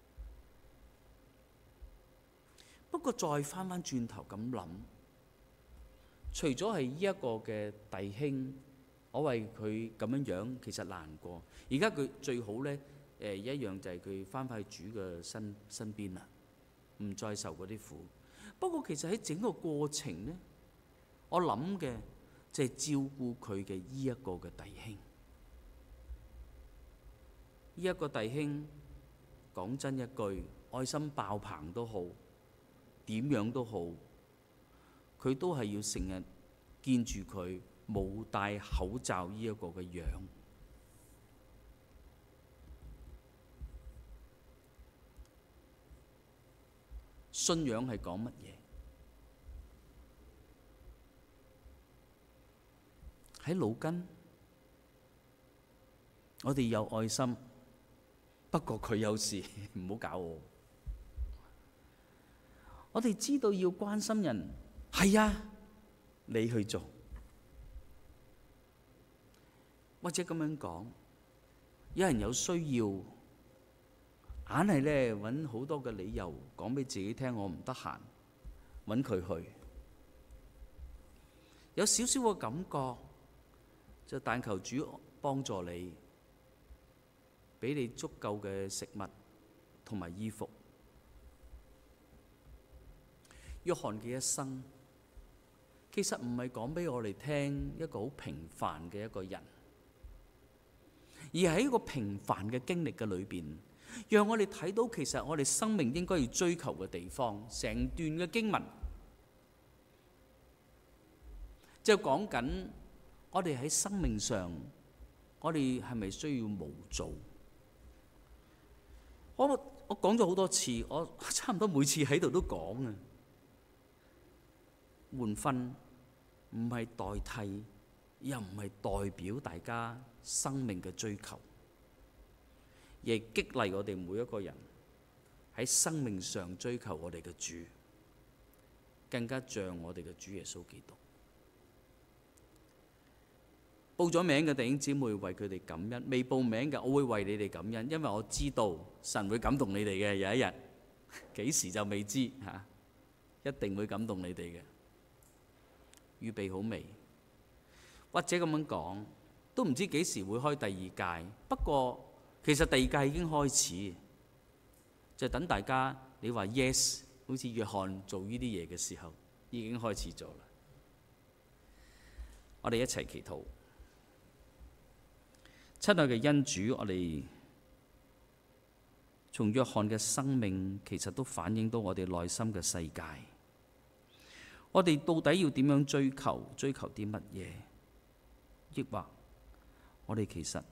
不過再翻翻轉頭咁諗，除咗係呢一個嘅弟兄，我為佢咁樣樣其實難過。而家佢最好咧，誒一樣就係佢翻返去主嘅身身邊啦，唔再受嗰啲苦。不過其實喺整個過程咧，我諗嘅就係照顧佢嘅呢一個嘅弟兄。呢一個弟兄講真一句，愛心爆棚都好。點樣都好，佢都係要成日見住佢冇戴口罩呢一個嘅樣。信仰係講乜嘢？喺腦筋，我哋有愛心，不過佢有事，唔好搞我。我哋知道要關心人，係啊，你去做，或者咁樣講，有人有需要， 硬係咧揾好多嘅理由講俾自己聽，我唔得閒揾佢去。有少少嘅感覺，就但求主幫助你，俾你足夠嘅食物同埋衣服。約翰嘅一生，其實唔係講俾我哋聽一個好平凡嘅一個人，而係喺一個平凡嘅經歷嘅裏邊，讓我哋睇到其實我哋生命應該要追求嘅地方。成段嘅經文就講緊我哋喺生命上，我哋係咪需要無造？我我講咗好多次，我差唔多每次喺度都講啊。換分唔係代替，又唔係代表大家生命嘅追求，而係激勵我哋每一個人喺生命上追求我哋嘅主，更加像我哋嘅主耶穌基督。報咗名嘅弟兄姊妹為佢哋感恩，未報名嘅我會為你哋感恩，因為我知道神會感動你哋嘅，有一日，幾時就未知嚇，一定會感動你哋嘅。預備好未？或者咁樣講，都唔知幾時會開第二屆。不過其實第二屆已經開始，就等大家你話 yes， 好似約翰做呢啲嘢嘅時候，已經開始咗啦。我哋一齊祈禱。親愛嘅恩主，我哋從約翰嘅生命，其實都反映到我哋內心嘅世界。我哋到底要點樣追求？追求啲乜嘢？抑或我哋其實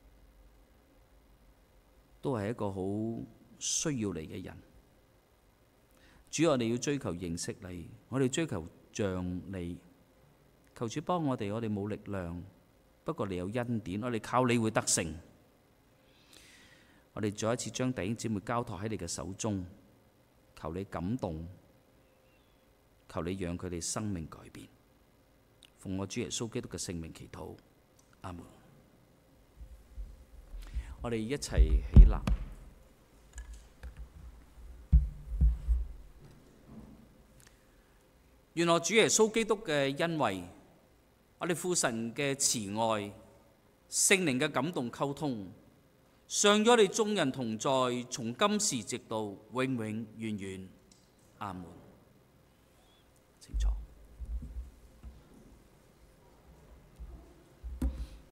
都係一個好需要你嘅人。主，我哋要追求認識你，我哋追求像你。求主幫我哋，我哋冇力量，不過你有恩典，我哋靠你會得勝。我哋再一次將弟兄姊妹交託喺你嘅手中，求你感動。求你讓佢哋生命改變，奉我主耶穌基督嘅聖名祈禱，阿門。我哋一齊起立。原來主耶穌基督嘅恩惠，我哋父神嘅慈愛，聖靈嘅感動溝通，常與我哋眾人同在，從今時直到永永遠遠，阿門。清楚。